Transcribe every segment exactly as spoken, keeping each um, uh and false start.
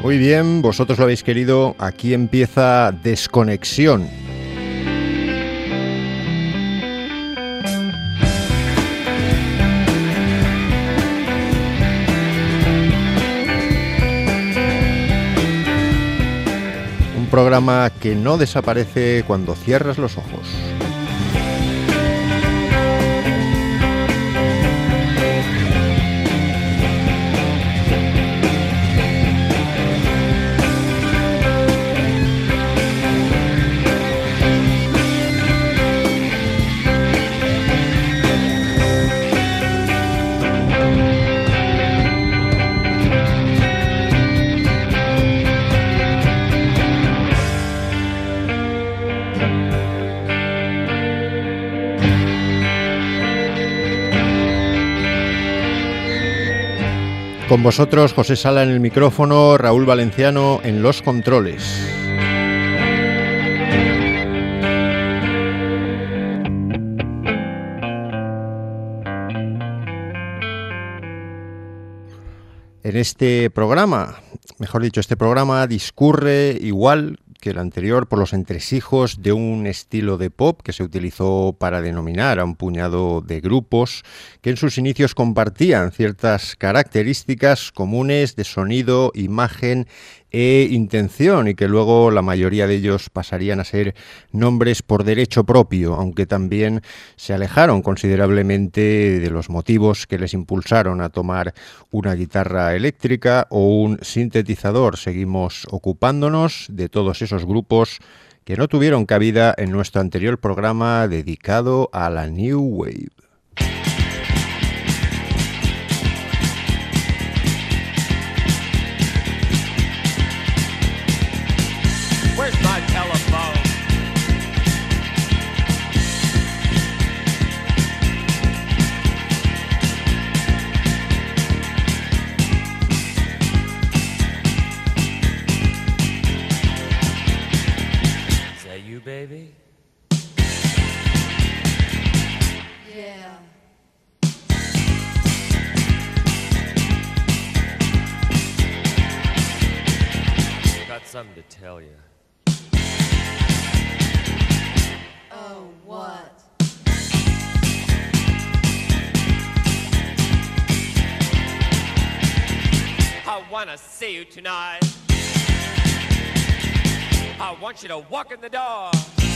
Muy bien, vosotros lo habéis querido, aquí empieza Desconexión. Un programa que no desaparece cuando cierras los ojos. Con vosotros, José Sala en el micrófono, Raúl Valenciano en los controles. En este programa, mejor dicho, este programa discurre igual que el anterior por los entresijos de un estilo de pop que se utilizó para denominar a un puñado de grupos que en sus inicios compartían ciertas características comunes de sonido, imagen e intención, y que luego la mayoría de ellos pasarían a ser nombres por derecho propio, aunque también se alejaron considerablemente de los motivos que les impulsaron a tomar una guitarra eléctrica o un sintetizador. Seguimos ocupándonos de todos esos grupos que no tuvieron cabida en nuestro anterior programa dedicado a la New Wave. Baby? Yeah. Got something to tell you. Oh, what? I wanna see you tonight. I want you to walk in the door.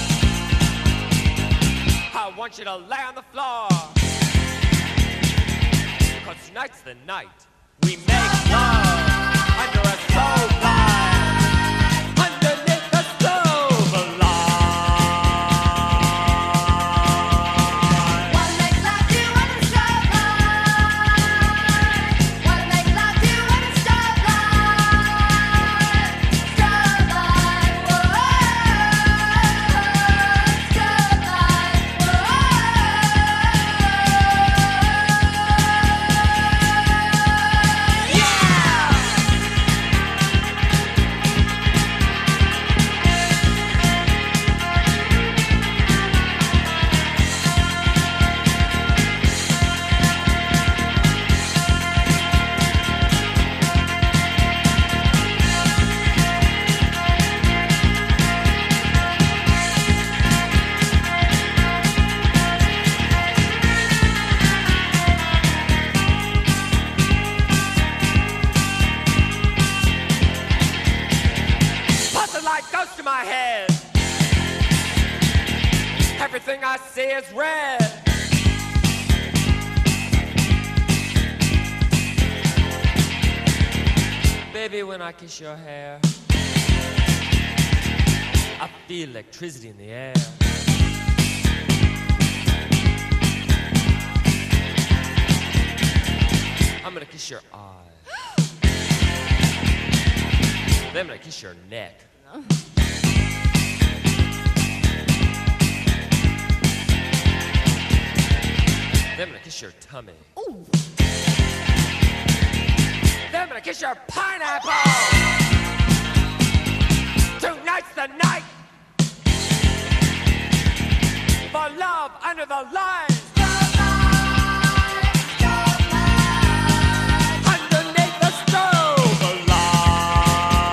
I want you to lay on the floor. 'Cause tonight's the night we make love under a stove light, underneath the stove light. Wanna make love to you under the stove light. Wanna make love to you under the stove light. Stove light, whoa. Stove light, whoa. Everything I see is red. Baby, when I kiss your hair, I feel electricity in the air. I'm gonna kiss your eyes. Then I'm gonna kiss your neck. No. Then I'm gonna kiss your tummy. Ooh. Then I'm gonna kiss your pineapple. Tonight's the night for love under the lines. Underneath the stove light.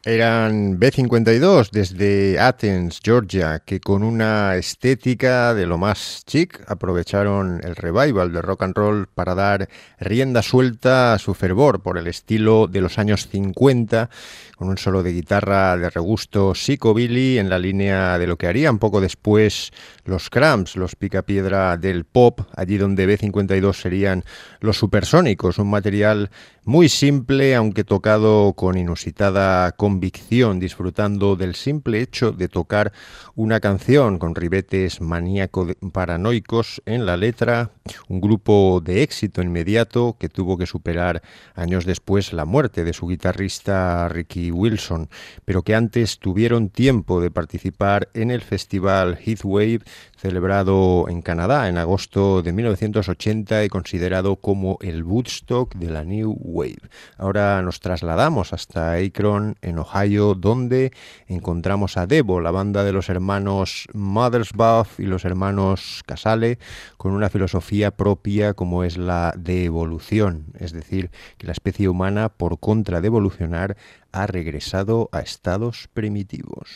Eran B cincuenta y dos desde Athens, Georgia, que con una estética de lo más chic aprovecharon el revival de rock and roll para dar rienda suelta a su fervor por el estilo de los años cincuenta, con un solo de guitarra de regusto psicobilly en la línea de lo que harían poco después los Cramps, los picapiedra del pop, allí donde B cincuenta y dos serían los Supersónicos, un material muy simple, aunque tocado con inusitada convicción, disfrutando del simple hecho de tocar una canción con ribetes maníaco-paranoicos en la letra, un grupo de éxito inmediato que tuvo que superar años después la muerte de su guitarrista Ricky Wilson, pero que antes tuvieron tiempo de participar en el festival Heatwave, celebrado en Canadá en agosto de mil novecientos ochenta y considerado como el Woodstock de la New Wave. Ahora nos trasladamos hasta Akron, en Ohio, donde encontramos a Devo, la banda de los hermanos Mothersbaugh y los hermanos Casale, con una filosofía propia como es la de evolución, es decir, que la especie humana, por contra de evolucionar, ha regresado a estados primitivos.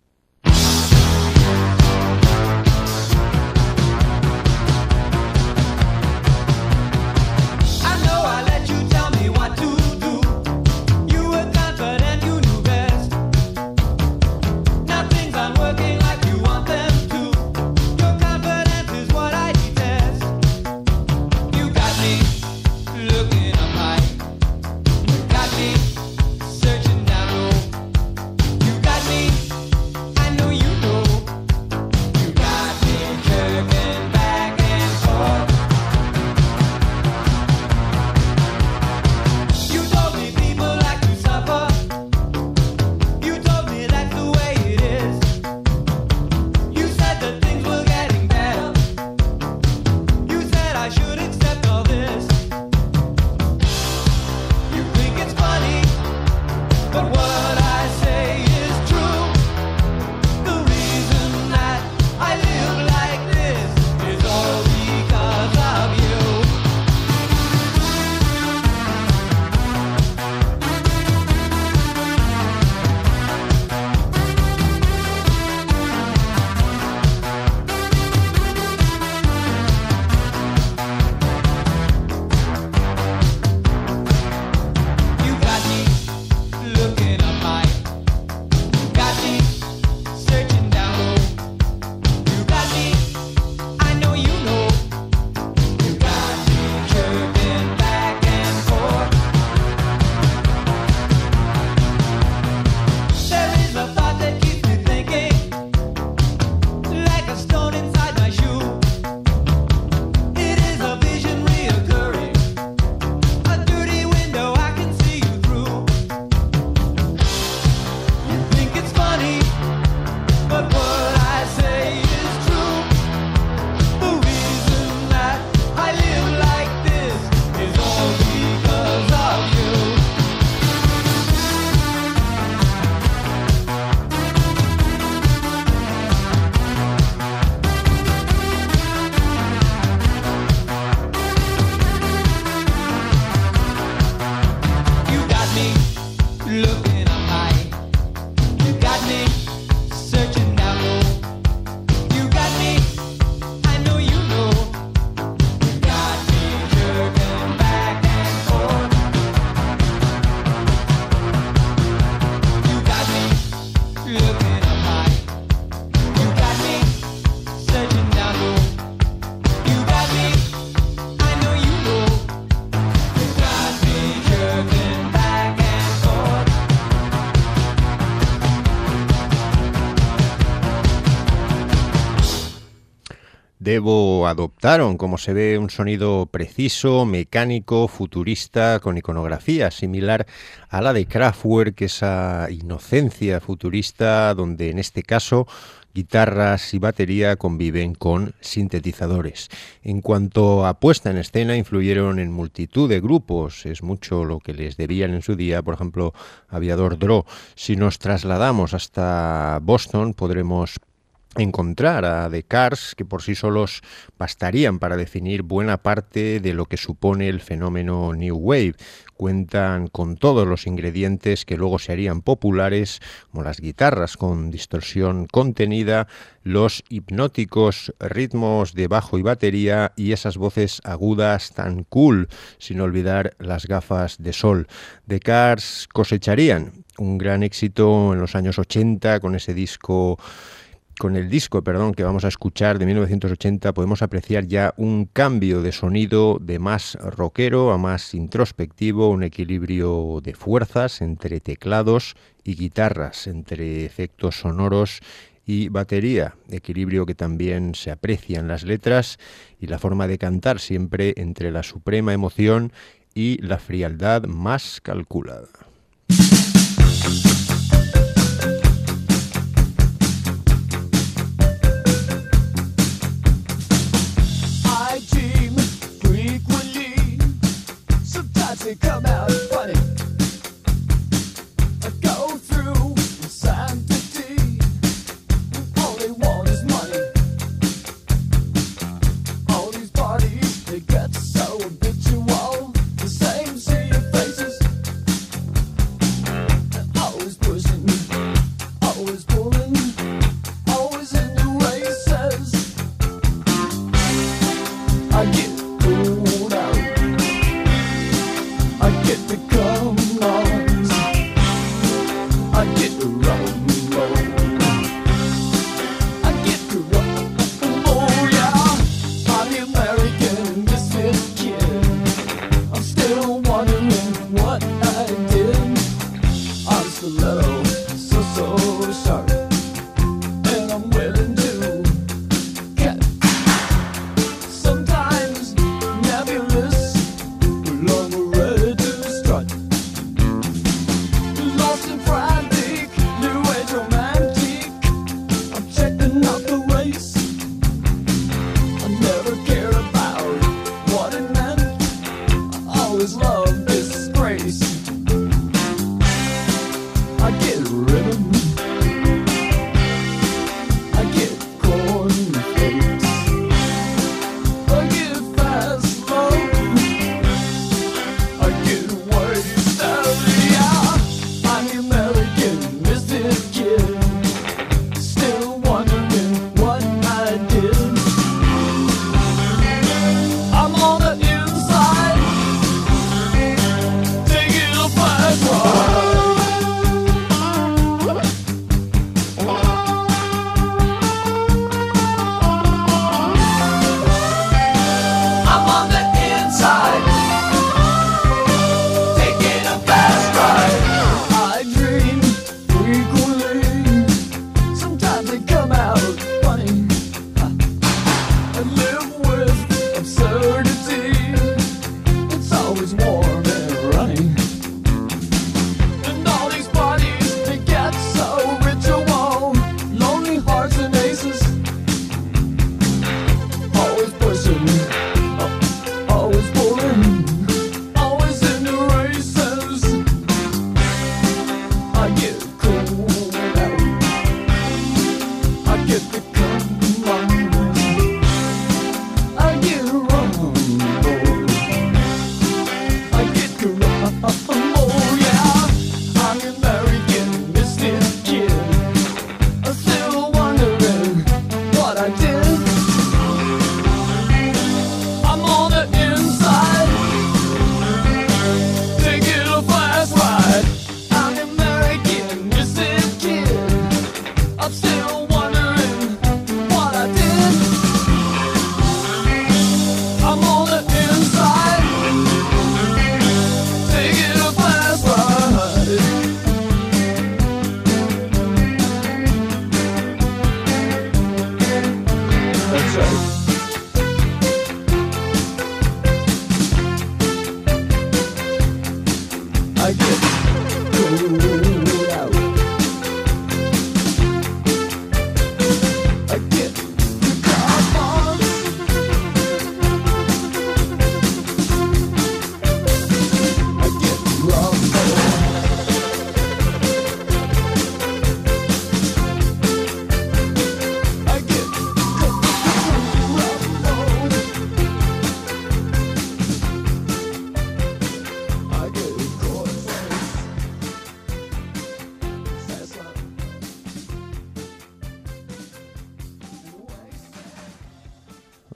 Devo adoptaron, como se ve, un sonido preciso, mecánico, futurista, con iconografía similar a la de Kraftwerk, esa inocencia futurista donde en este caso guitarras y batería conviven con sintetizadores. En cuanto a puesta en escena, influyeron en multitud de grupos, es mucho lo que les debían en su día, por ejemplo, Aviador Draw. Si nos trasladamos hasta Boston, podremos encontrar a The Cars, que por sí solos bastarían para definir buena parte de lo que supone el fenómeno New Wave. Cuentan con todos los ingredientes que luego se harían populares, como las guitarras con distorsión contenida, los hipnóticos ritmos de bajo y batería y esas voces agudas tan cool, sin olvidar las gafas de sol. The Cars cosecharían un gran éxito en los años ochenta con ese disco Con el disco, perdón, que vamos a escuchar de mil novecientos ochenta, podemos apreciar ya un cambio de sonido de más rockero a más introspectivo, un equilibrio de fuerzas entre teclados y guitarras, entre efectos sonoros y batería, equilibrio que también se aprecia en las letras y la forma de cantar, siempre entre la suprema emoción y la frialdad más calculada. They come out funny. I go through sanctity. All they want is money. All these parties, they get so habitual. The same sea of faces.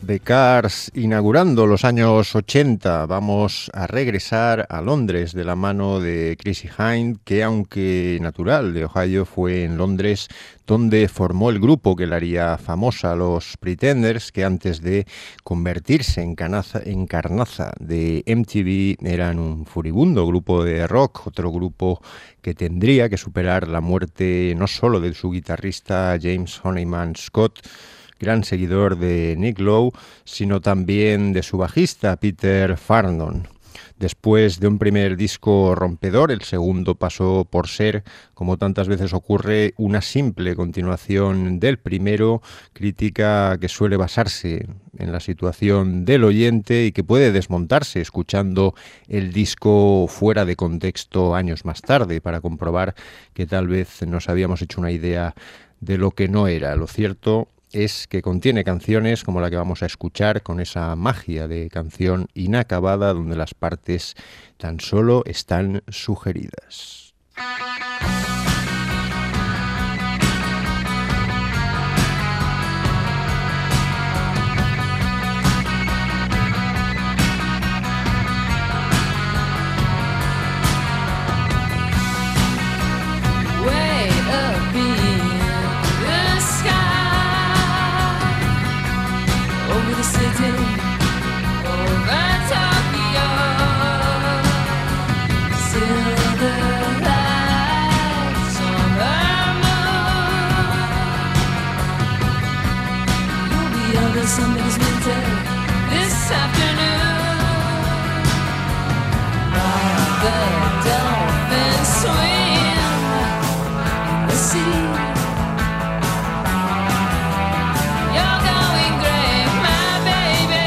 The Cars inaugurando los años ochenta. Vamos a regresar a Londres de la mano de Chrissie Hynde, que aunque natural de Ohio, fue en Londres donde formó el grupo que la haría famosa, los Pretenders, que antes de convertirse en, canaza, en carnaza de M T V eran un furibundo grupo de rock, otro grupo que tendría que superar la muerte no solo de su guitarrista James Honeyman Scott, gran seguidor de Nick Lowe, sino también de su bajista Peter Farndon. Después de un primer disco rompedor, el segundo pasó por ser, como tantas veces ocurre, una simple continuación del primero, crítica que suele basarse en la situación del oyente y que puede desmontarse escuchando el disco fuera de contexto años más tarde para comprobar que tal vez nos habíamos hecho una idea de lo que no era. Lo cierto es que contiene canciones como la que vamos a escuchar, con esa magia de canción inacabada donde las partes tan solo están sugeridas. Way up in the sky, over the city, over Tokyo, silver lights, summer moon. You'll be under somebody's winter this afternoon. While the dolphins swim in the sea, you're going great, my baby.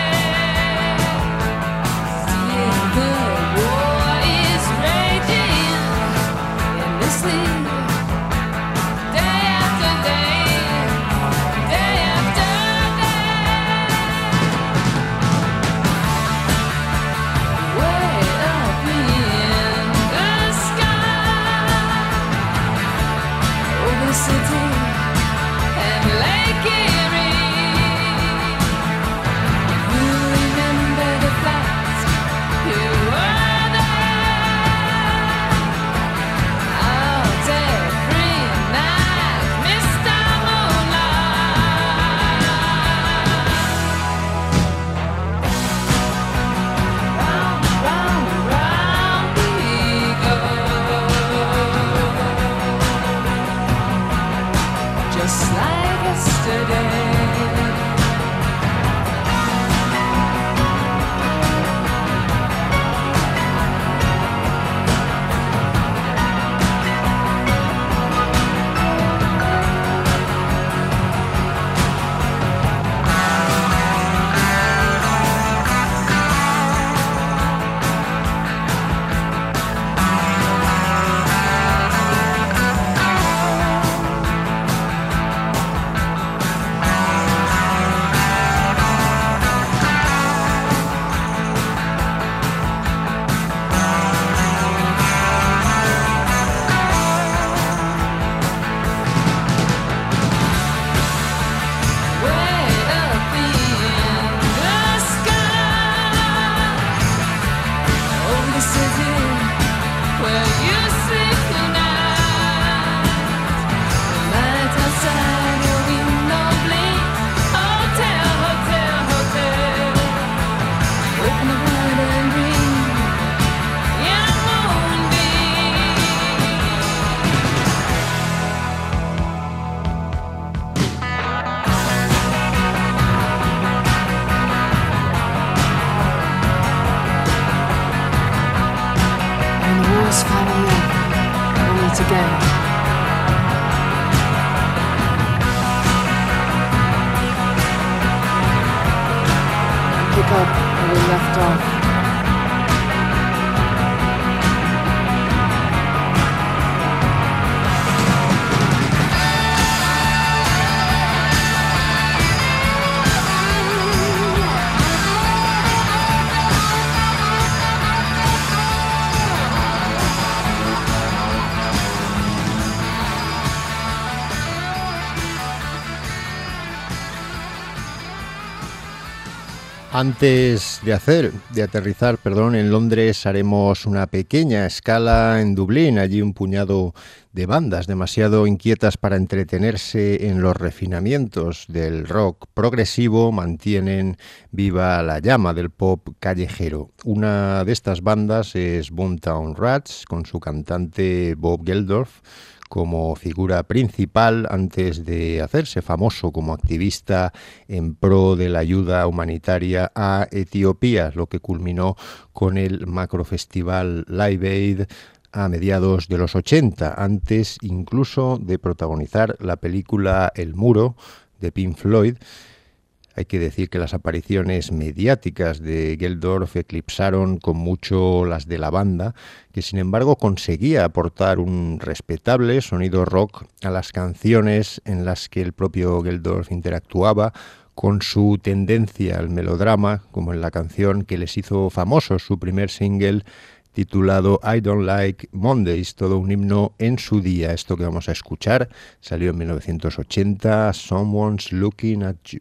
Still the war is raging endlessly, day after day, day after day. Way up in the sky, over the city and Lake Erie. You remember the flights, you were there. Out every night, Mister Moonlight. Round, round, round we go, just like yesterday. Way up in the sky, over the city where you sleep tonight. Lights outside your window blink. Hotel, hotel, hotel. Open the wide and ring in a moonbeam. When the war's finally over, we'll meet again. Pick up where we left off. Antes de hacer, de aterrizar, perdón, en Londres, haremos una pequeña escala en Dublín. Allí un puñado de bandas demasiado inquietas para entretenerse en los refinamientos del rock progresivo mantienen viva la llama del pop callejero. Una de estas bandas es Boomtown Rats, con su cantante Bob Geldof como figura principal antes de hacerse famoso como activista en pro de la ayuda humanitaria a Etiopía, lo que culminó con el macrofestival Live Aid a mediados de los ochenta, antes incluso de protagonizar la película El Muro de Pink Floyd. Hay que decir que las apariciones mediáticas de Geldof eclipsaron con mucho las de la banda, que sin embargo conseguía aportar un respetable sonido rock a las canciones en las que el propio Geldof interactuaba con su tendencia al melodrama, como en la canción que les hizo famosos su primer single titulado I Don't Like Mondays, todo un himno en su día. Esto que vamos a escuchar salió en mil novecientos ochenta, Someone's Looking at You.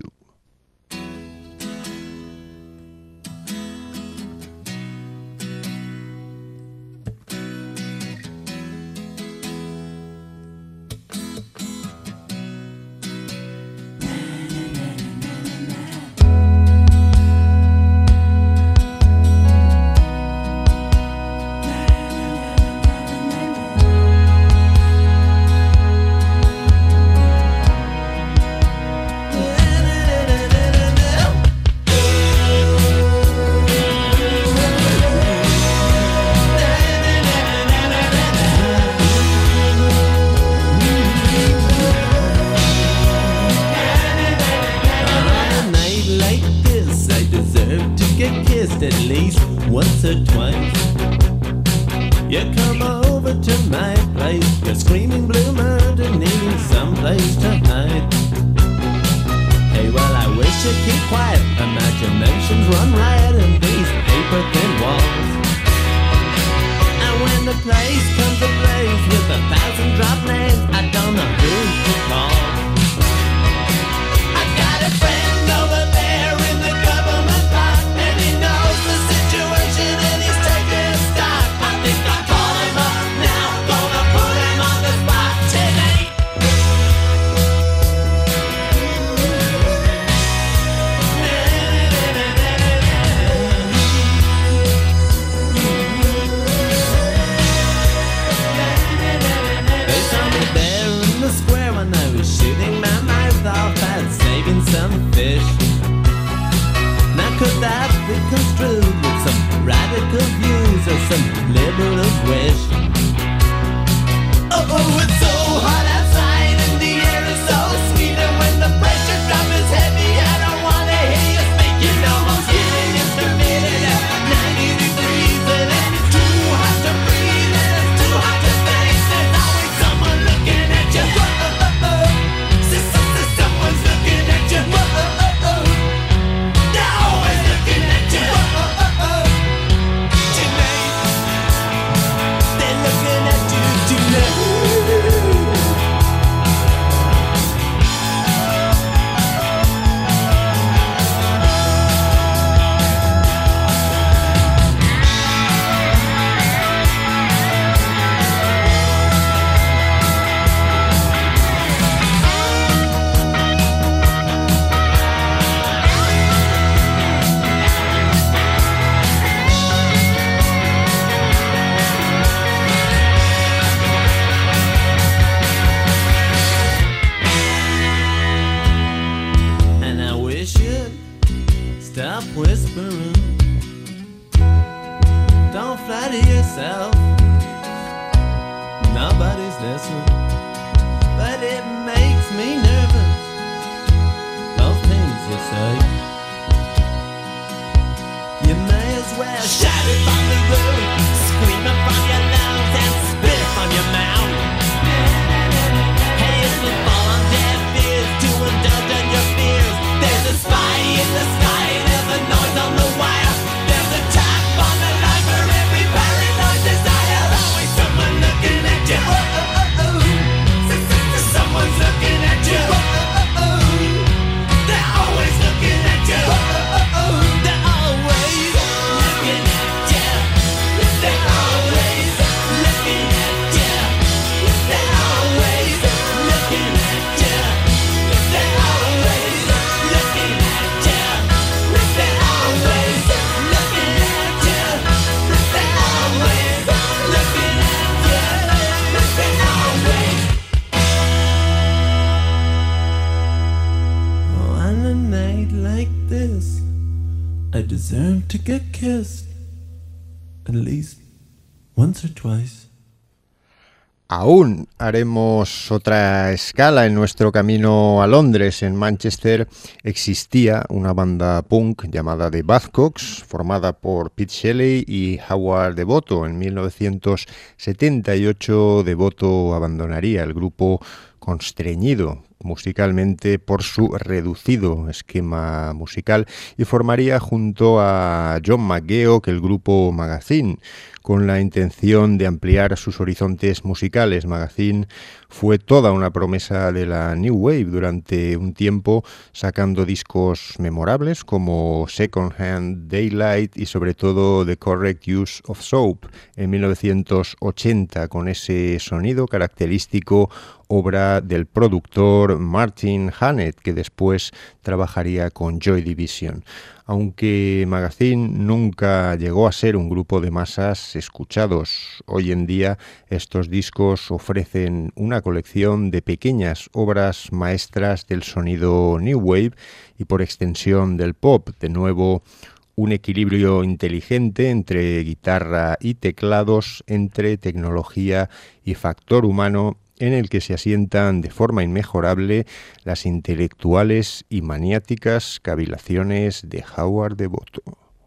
Oh, oh, oh. this, I deserve to get kissed at least once or twice. Aún haremos otra escala en nuestro camino a Londres. En Manchester existía una banda punk llamada The Buzzcocks, formada por Pete Shelley y Howard Devoto. En mil novecientos setenta y ocho Devoto abandonaría el grupo constreñido musicalmente por su reducido esquema musical y formaría junto a John McGeoch el grupo Magazine, con la intención de ampliar sus horizontes musicales. Magazine fue toda una promesa de la New Wave durante un tiempo, sacando discos memorables como Second Hand, Daylight y sobre todo The Correct Use of Soap en mil novecientos ochenta, con ese sonido característico, obra del productor Martin Hannett, que después trabajaría con Joy Division. Aunque Magazine nunca llegó a ser un grupo de masas escuchados, hoy en día estos discos ofrecen una colección de pequeñas obras maestras del sonido New Wave y por extensión del pop. De nuevo, un equilibrio inteligente entre guitarra y teclados, entre tecnología y factor humano, en el que se asientan de forma inmejorable las intelectuales y maniáticas cavilaciones de Howard Devoto.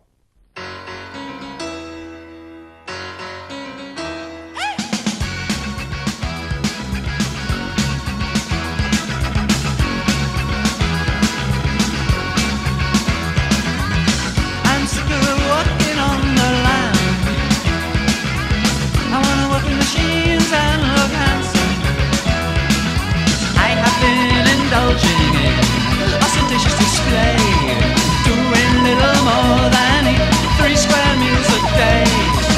I'm sick of walking on the line. I wanna work in machines and look handsome. I have been indulging in ostentatious display, doing little more than eat three square meals a day.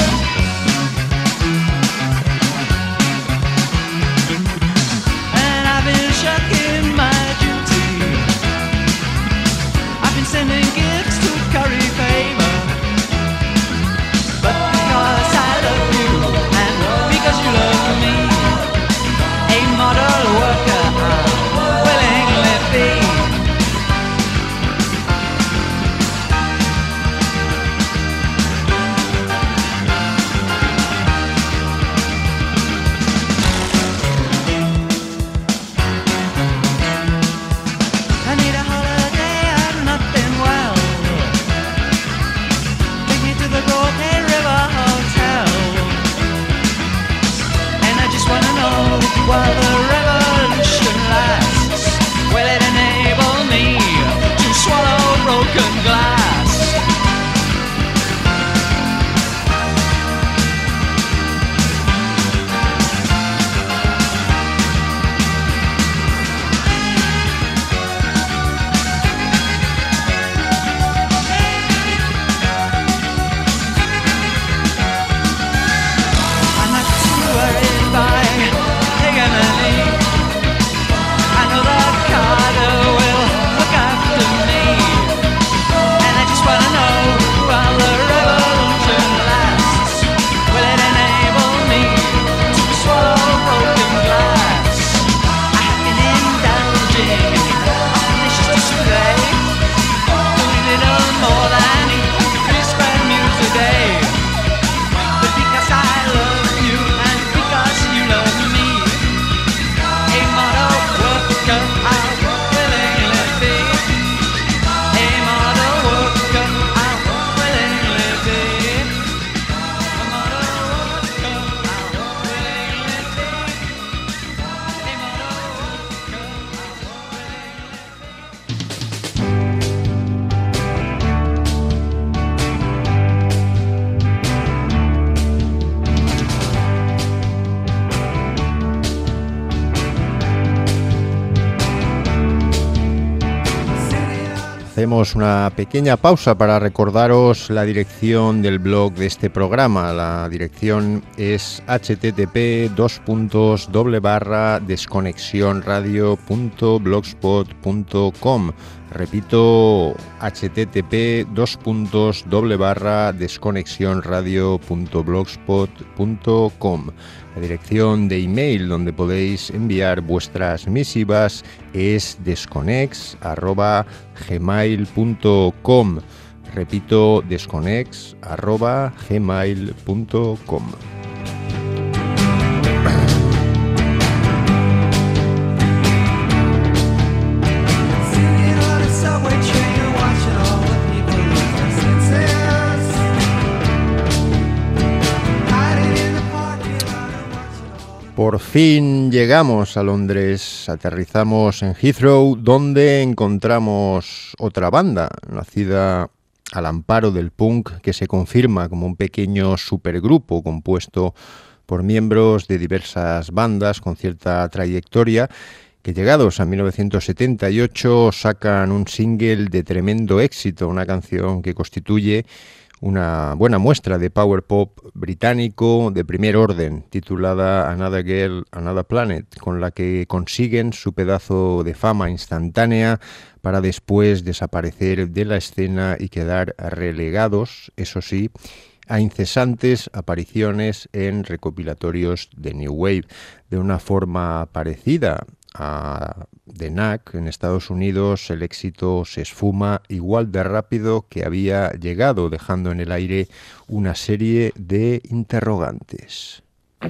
And I've been shirking my duty. I've been sending gifts to curry favor, but because I love you and because you love me, a model worker I'll willingly be. I need a holiday, I'm not been well. Take me to the Golden River Hotel, and I just wanna know, while the revolution lasts, will it enable me to swallow broken glass? I'm not too worried by hegemony. I know that Carter will look after me, and I just wanna know, while the revolution lasts, will it enable me to swallow broken glass? I have been indulging in ostentatious display, doing little more than eat three square meals a day. But because I love you and because you love me, a model worker I'll willingly be. A model worker I'll willingly be. A model worker I'll willingly be. A model worker I'll willingly be. Hacemos una pequeña pausa para recordaros la dirección del blog de este programa. La dirección es http dos puntos doble barra desconexionradio punto blogspot punto com. Repito, http dos puntos doble barra desconexionradio punto blogspot punto com. La dirección de email donde podéis enviar vuestras misivas es desconex arroba gmail punto com. Repito, desconex arroba gmail punto com. Por fin llegamos a Londres, aterrizamos en Heathrow, donde encontramos otra banda, nacida al amparo del punk, que se confirma como un pequeño supergrupo compuesto por miembros de diversas bandas con cierta trayectoria, que llegados a mil novecientos setenta y ocho sacan un single de tremendo éxito, una canción que constituye una buena muestra de power pop británico de primer orden, titulada Another Girl, Another Planet, con la que consiguen su pedazo de fama instantánea para después desaparecer de la escena y quedar relegados, eso sí, a incesantes apariciones en recopilatorios de New Wave, de una forma parecida a The Knack. En Estados Unidos el éxito se esfuma igual de rápido que había llegado, dejando en el aire una serie de interrogantes.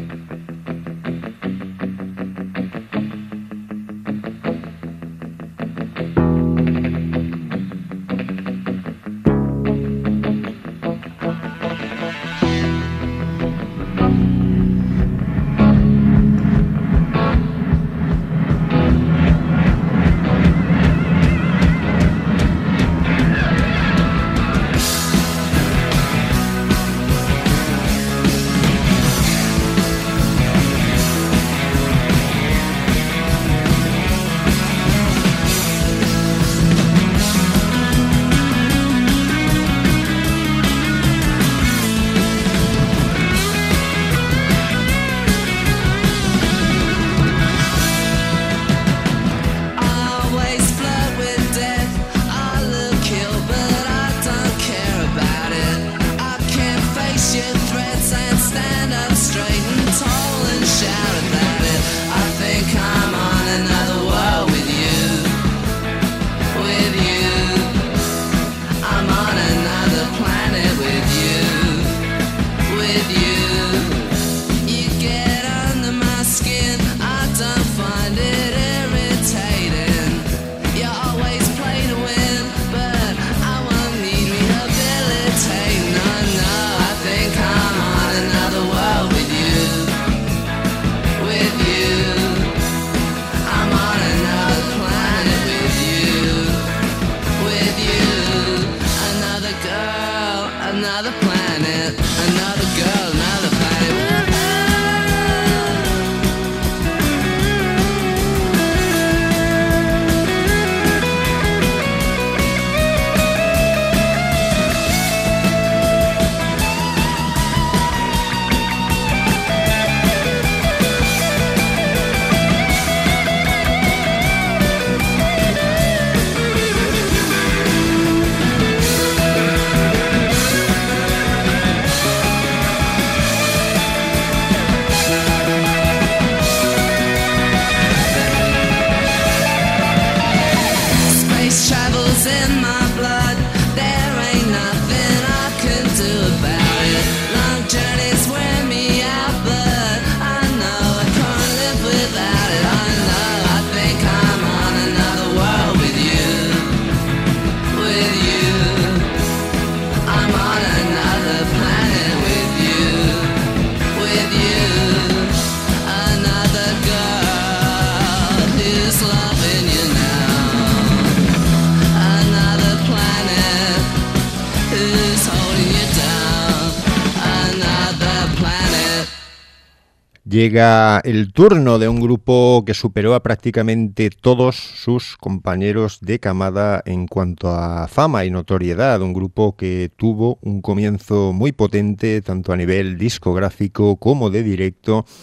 Llega el turno de un grupo que superó a prácticamente todos sus compañeros de camada en cuanto a fama y notoriedad, un grupo que tuvo un comienzo muy potente tanto a nivel discográfico como de directo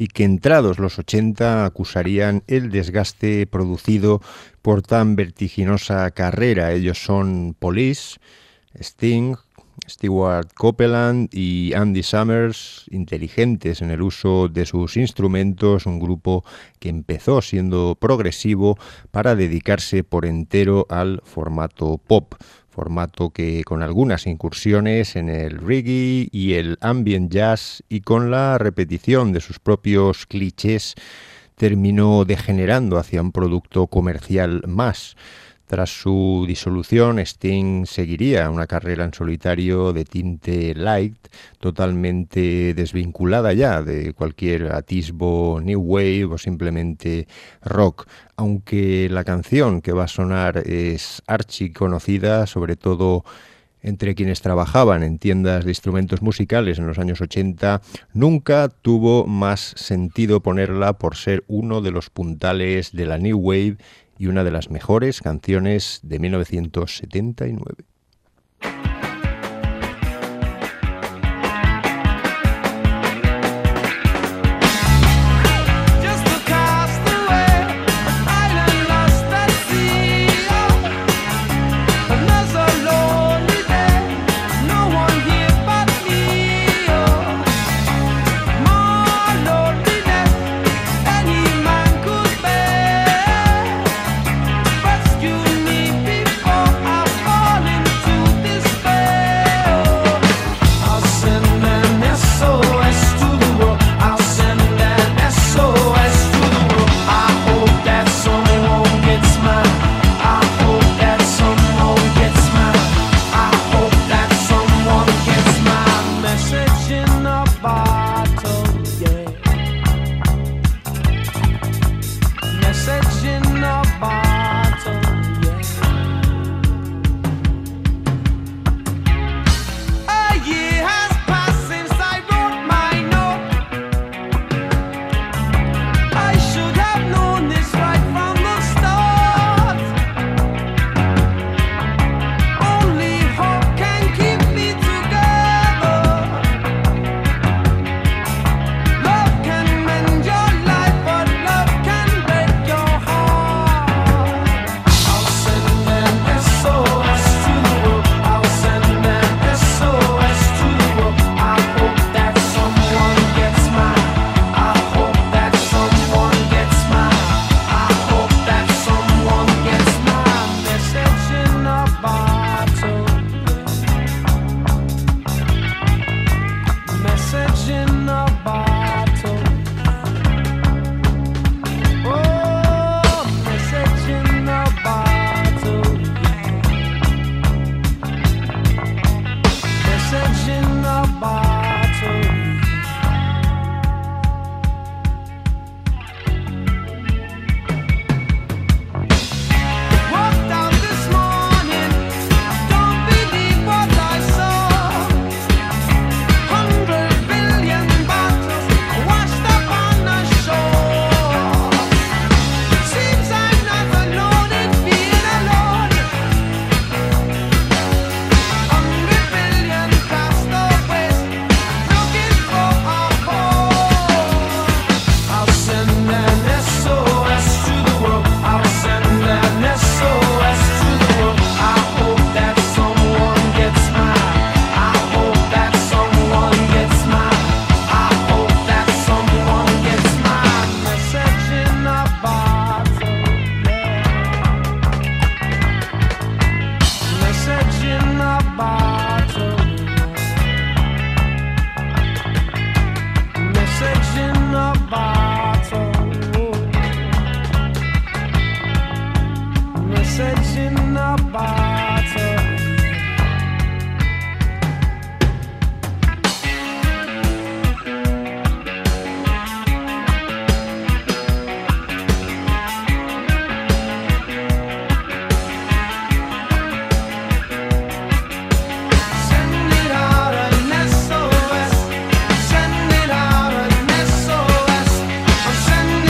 y que entrados los ochenta acusarían el desgaste producido por tan vertiginosa carrera. Ellos son Police, Sting, Stewart Copeland y Andy Summers, inteligentes en el uso de sus instrumentos, un grupo que empezó siendo progresivo para dedicarse por entero al formato pop, formato que con algunas incursiones en el reggae y el ambient jazz y con la repetición de sus propios clichés terminó degenerando hacia un producto comercial más. Tras su disolución, Sting seguiría una carrera en solitario de tinte light, totalmente desvinculada ya de cualquier atisbo new wave o simplemente rock, aunque la canción que va a sonar es archiconocida, sobre todo entre quienes trabajaban en tiendas de instrumentos musicales en los años ochenta, nunca tuvo más sentido ponerla por ser uno de los puntales de la new wave y una de las mejores canciones de mil novecientos setenta y nueve.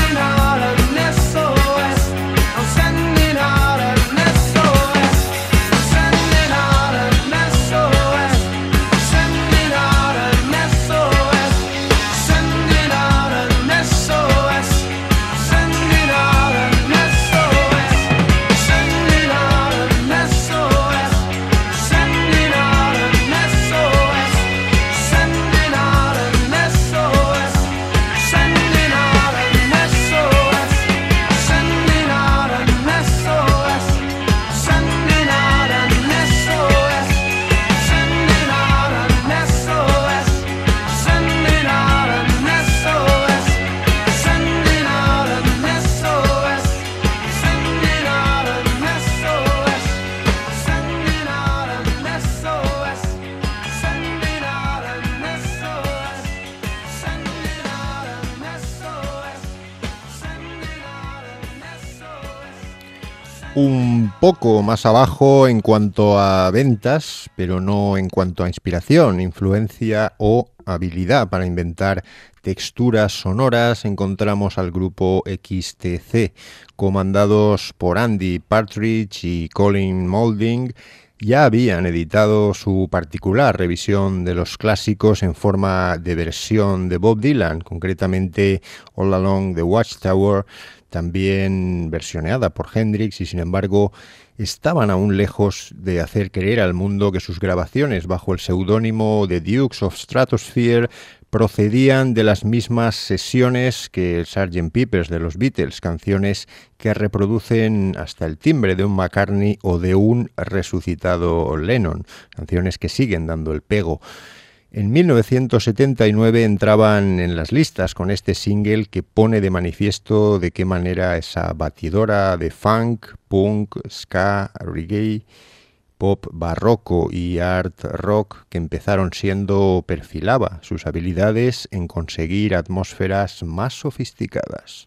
S O S. un poco más abajo en cuanto a ventas, pero no en cuanto a inspiración, influencia o habilidad para inventar texturas sonoras. Encontramos al grupo X T C, comandados por Andy Partridge y Colin Moulding. Ya habían editado su particular revisión de los clásicos en forma de versión de Bob Dylan, concretamente All Along the Watchtower, también versioneada por Hendrix, y sin embargo estaban aún lejos de hacer creer al mundo que sus grabaciones bajo el seudónimo de Dukes of Stratosphere procedían de las mismas sesiones que el sergeant Pepper's de los Beatles, canciones que reproducen hasta el timbre de un McCartney o de un resucitado Lennon, canciones que siguen dando el pego. En mil novecientos setenta y nueve entraban en las listas con este single que pone de manifiesto de qué manera esa batidora de funk, punk, ska, reggae, pop barroco y art rock que empezaron siendo perfilaba sus habilidades en conseguir atmósferas más sofisticadas.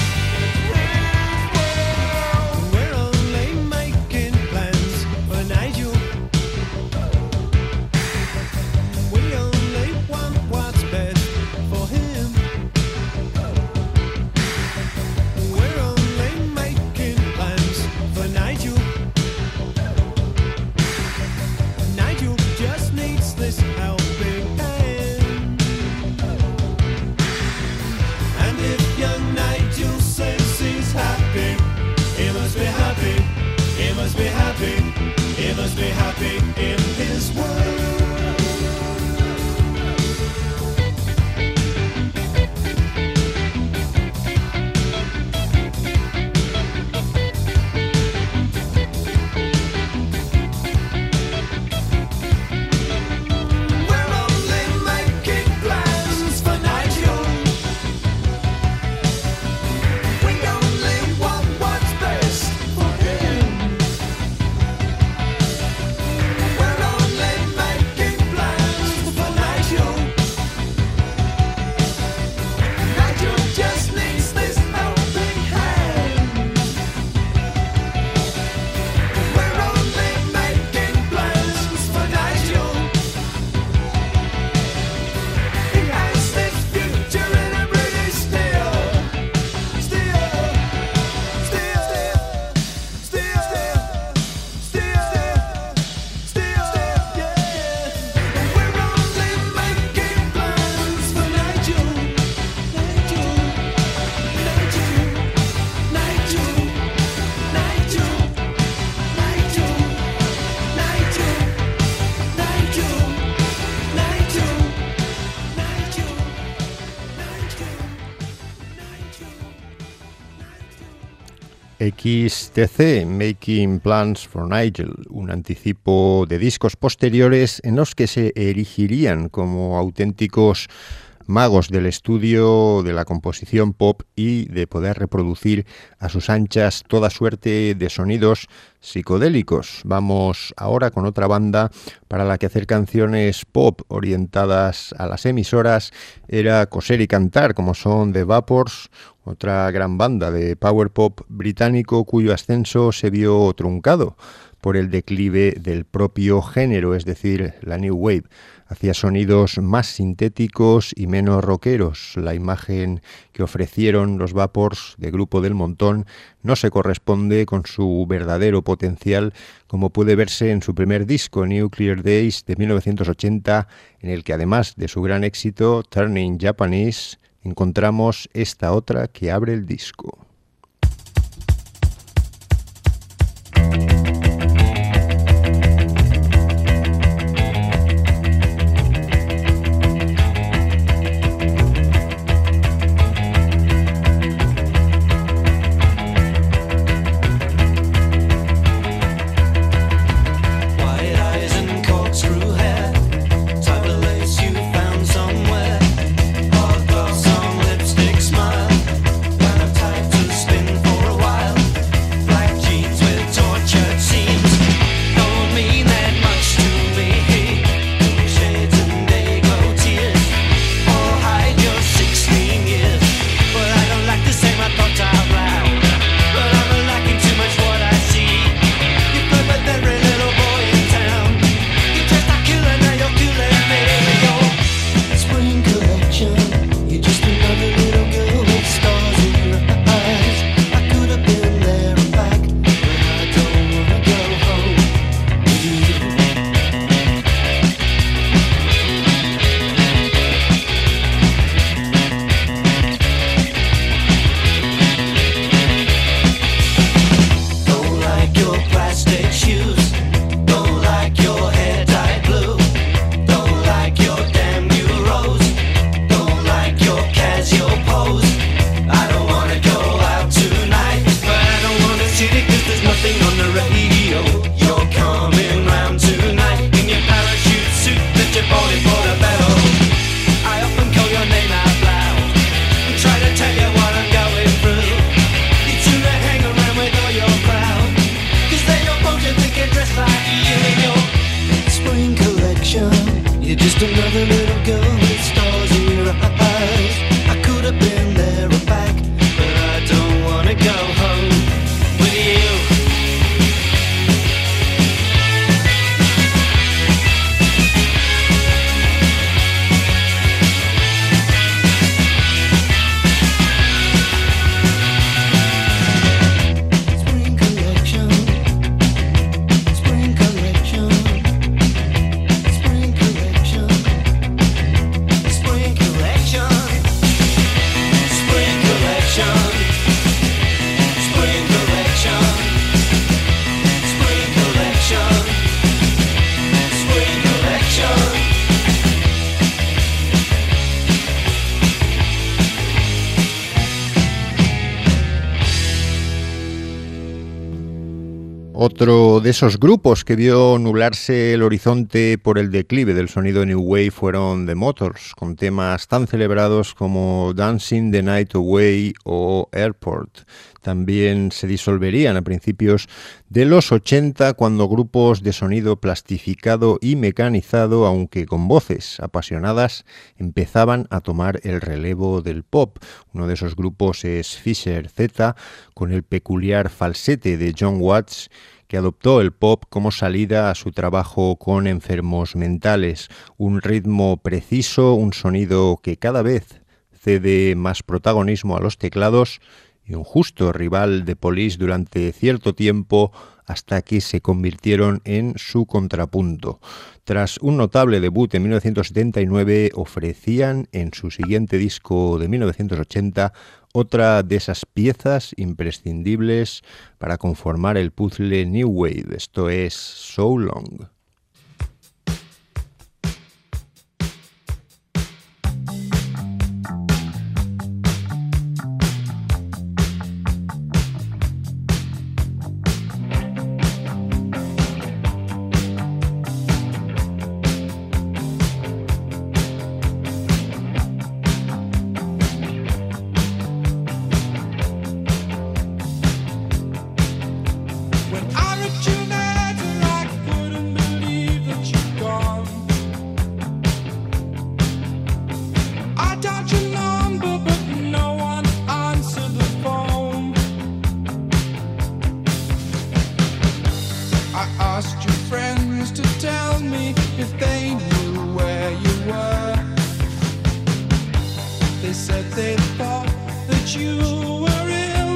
We're only making plans for night. X T C, Making Plans for Nigel, un anticipo de discos posteriores en los que se erigirían como auténticos magos del estudio, de la composición pop y de poder reproducir a sus anchas toda suerte de sonidos psicodélicos. Vamos ahora con otra banda para la que hacer canciones pop orientadas a las emisoras era coser y cantar, como son The Vapors, otra gran banda de power pop británico cuyo ascenso se vio truncado por el declive del propio género, es decir, la New Wave. Hacía sonidos más sintéticos y menos rockeros. La imagen que ofrecieron los Vapors de Grupo del Montón no se corresponde con su verdadero potencial, como puede verse en su primer disco, Nuclear Days, de mil novecientos ochenta, en el que además de su gran éxito, Turning Japanese, encontramos esta otra que abre el disco. Otro de esos grupos que vio nublarse el horizonte por el declive del sonido New Wave fueron The Motors, con temas tan celebrados como Dancing the Night Away o Airport. También se disolverían a principios de los ochenta cuando grupos de sonido plastificado y mecanizado, aunque con voces apasionadas, empezaban a tomar el relevo del pop. Uno de esos grupos es Fisher Z, con el peculiar falsete de John Watts, que adoptó el pop como salida a su trabajo con enfermos mentales. Un ritmo preciso, un sonido que cada vez cede más protagonismo a los teclados y un justo rival de Police durante cierto tiempo, hasta que se convirtieron en su contrapunto. Tras un notable debut en mil novecientos setenta y nueve, ofrecían en su siguiente disco de mil novecientos ochenta otra de esas piezas imprescindibles para conformar el puzzle New Wave. Esto es So Long. me if they knew where you were. They said they thought that you were ill.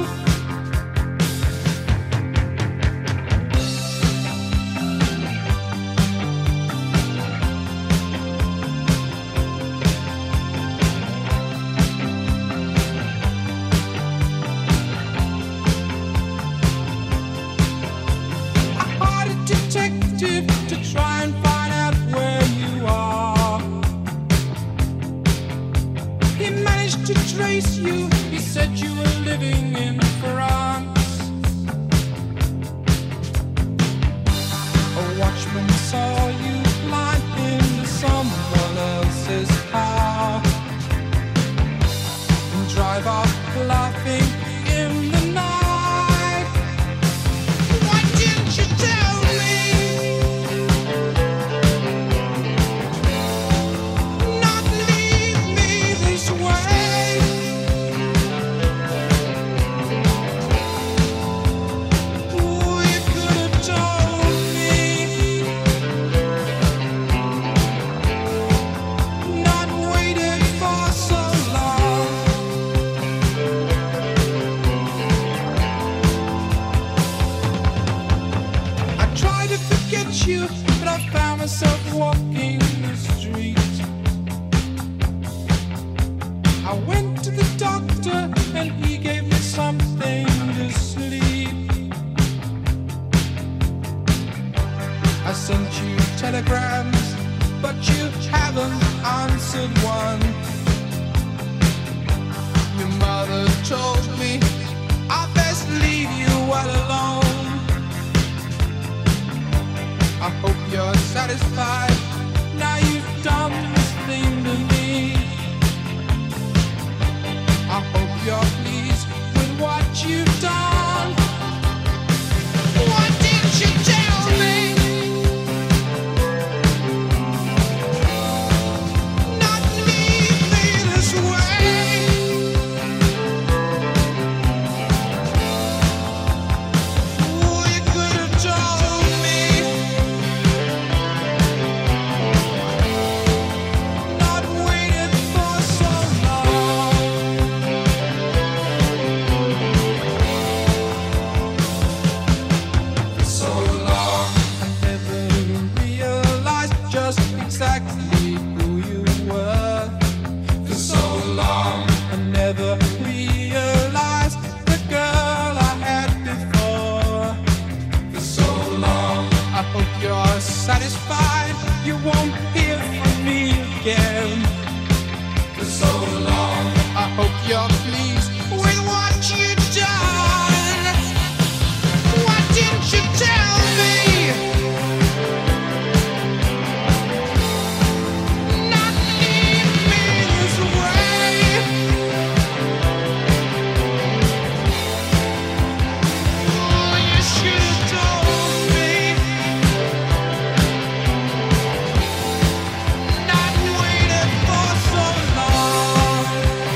I hired a detective to try and find out where you are. He managed to trace you. He said you were living in France. A watchman saw you climb into someone else's car and drive off laughing in the night. Why didn't you tell me? Not leave me this way. Ooh, you could have told me. Not waited for so long. I tried to forget you, but I found myself walking the street. I went to the doctor and he gave me something to sleep. I sent you telegrams, but you haven't answered one. Your mother told me I best leave you all alone. I hope you're satisfied. Now you've done this thing to me. I hope you're pleased with what you've done. Why didn't you tell me? Not leave me this way. Ooh, you could have told me. Not waited for so long. For so long, I never realized just exactly who you were. For so long, I never realized the girl I had before. For so long, I hope you're satisfied. You won't hear from me again. For so long, I hope you're pleased with what you've done. Why didn't you tell me? Not leave me this way. Oh, you should have told me. Not waited for so long.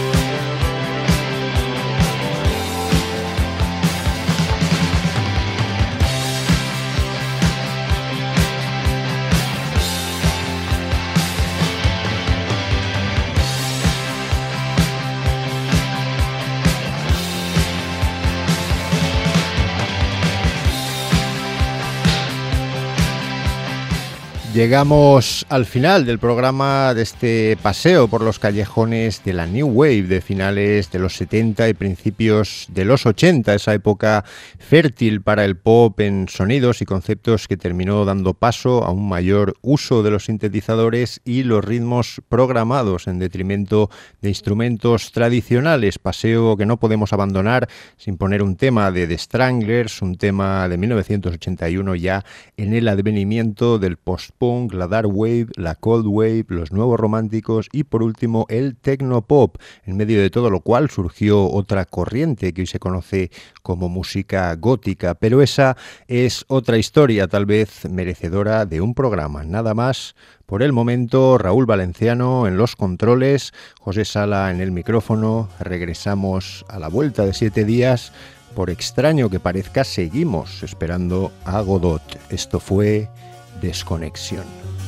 Llegamos al final del programa, de este paseo por los callejones de la New Wave de finales de los setenta y principios de los ochenta, esa época fértil para el pop en sonidos y conceptos que terminó dando paso a un mayor uso de los sintetizadores y los ritmos programados en detrimento de instrumentos tradicionales. Paseo que no podemos abandonar sin poner un tema de The Stranglers, un tema de mil novecientos ochenta y uno ya en el advenimiento del post-punk, la dark wave, la cold wave, los nuevos románticos y por último el tecnopop, en medio de todo lo cual surgió otra corriente que hoy se conoce como música gótica, pero esa es otra historia, tal vez merecedora de un programa. Nada más por el momento. Raúl Valenciano en los controles, José Sala en el micrófono. Regresamos a la vuelta de siete días. Por extraño que parezca, seguimos esperando a Godot. Esto fue Desconexión.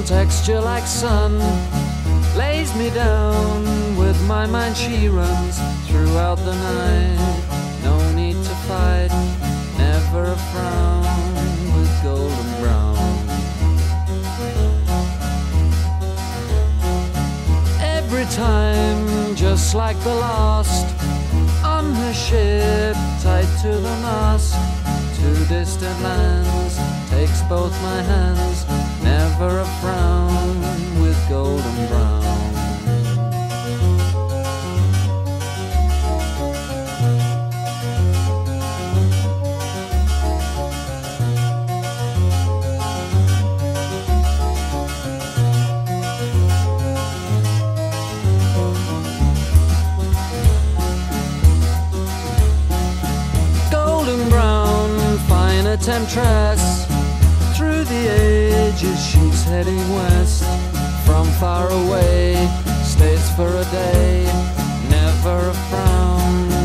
texture like sun lays me down. With my mind she runs throughout the night. No need to fight, never a frown, with golden brown. Every time, just like the last, on her ship, tied to the mast, to distant lands, takes both my hands, never a frown, with golden brown. Temptress, through the ages she's heading west. From far away, stays for a day, never a frown,